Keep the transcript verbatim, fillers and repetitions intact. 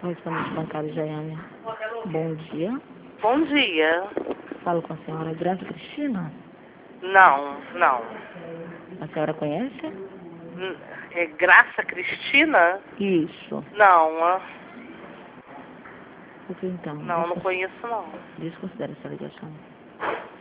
Correspondente bancário Jaiane. Bom dia. Bom dia. Falo com a senhora Graça Cristina. Não, não. A senhora conhece? N- É Graça Cristina? Isso. Não, ah, O que então? não, não Descon- conheço não. Desconsidere essa ligação.